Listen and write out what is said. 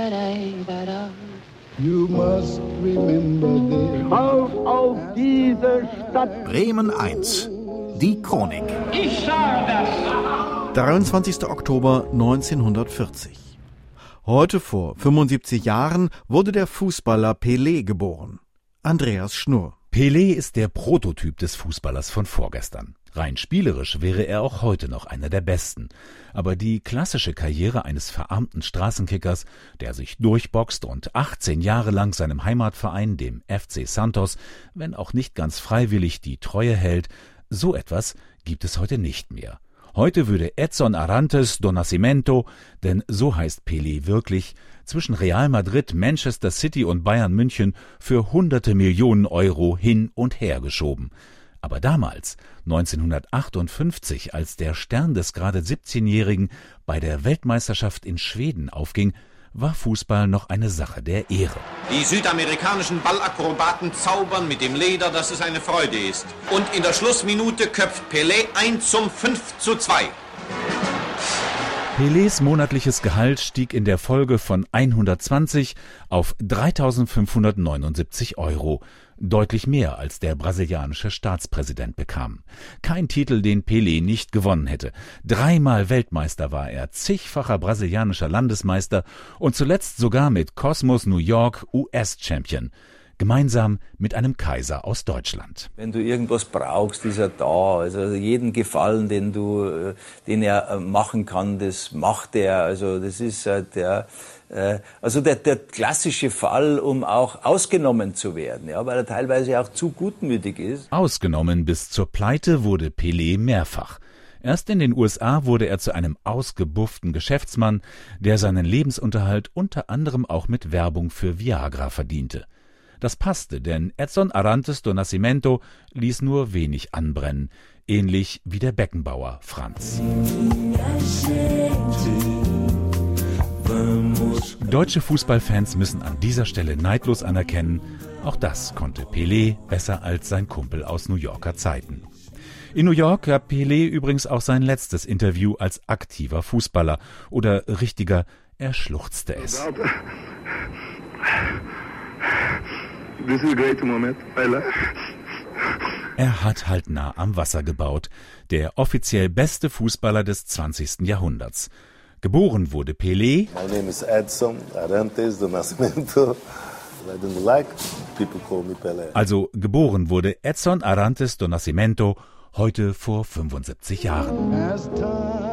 You must remember this. Auf diese Stadt! Bremen 1. Die Chronik. Ich sage das! 23. Oktober 1940. Heute vor 75 Jahren wurde der Fußballer Pelé geboren. Andreas Schnurr. Pelé ist der Prototyp des Fußballers von vorgestern. Rein spielerisch wäre er auch heute noch einer der Besten. Aber die klassische Karriere eines verarmten Straßenkickers, der sich durchboxt und 18 Jahre lang seinem Heimatverein, dem FC Santos, wenn auch nicht ganz freiwillig, die Treue hält, so etwas gibt es heute nicht mehr. Heute würde Edson Arantes do Nascimento, denn so heißt Pelé wirklich, zwischen Real Madrid, Manchester City und Bayern München für hunderte Millionen Euro hin und her geschoben. Aber damals, 1958, als der Stern des gerade 17-Jährigen bei der Weltmeisterschaft in Schweden aufging, war Fußball noch eine Sache der Ehre. Die südamerikanischen Ballakrobaten zaubern mit dem Leder, dass es eine Freude ist. Und in der Schlussminute köpft Pelé ein zum 5:2. Pelés monatliches Gehalt stieg in der Folge von 120 auf 3.579 Euro. Deutlich mehr, als der brasilianische Staatspräsident bekam. Kein Titel, den Pelé nicht gewonnen hätte. 3-mal Weltmeister war er, zigfacher brasilianischer Landesmeister und zuletzt sogar mit Cosmos New York US-Champion. Gemeinsam mit einem Kaiser aus Deutschland. Wenn du irgendwas brauchst, ist er da. Also jeden Gefallen, den er machen kann, das macht er. Also das ist der klassische Fall, um auch ausgenommen zu werden, ja, weil er teilweise auch zu gutmütig ist. Ausgenommen bis zur Pleite wurde Pelé mehrfach. Erst in den USA wurde er zu einem ausgebufften Geschäftsmann, der seinen Lebensunterhalt unter anderem auch mit Werbung für Viagra verdiente. Das passte, denn Edson Arantes do Nascimento ließ nur wenig anbrennen, ähnlich wie der Beckenbauer Franz. Deutsche Fußballfans müssen an dieser Stelle neidlos anerkennen, auch das konnte Pelé besser als sein Kumpel aus New Yorker Zeiten. In New York gab Pelé übrigens auch sein letztes Interview als aktiver Fußballer, oder richtiger, er schluchzte es. Er hat halt nah am Wasser gebaut, der offiziell beste Fußballer des 20. Jahrhunderts. Geboren wurde Pelé. My name is Edson Arantes do Nascimento. I don't like people call me Pelé. Also geboren wurde Edson Arantes do Nascimento heute vor 75 Jahren.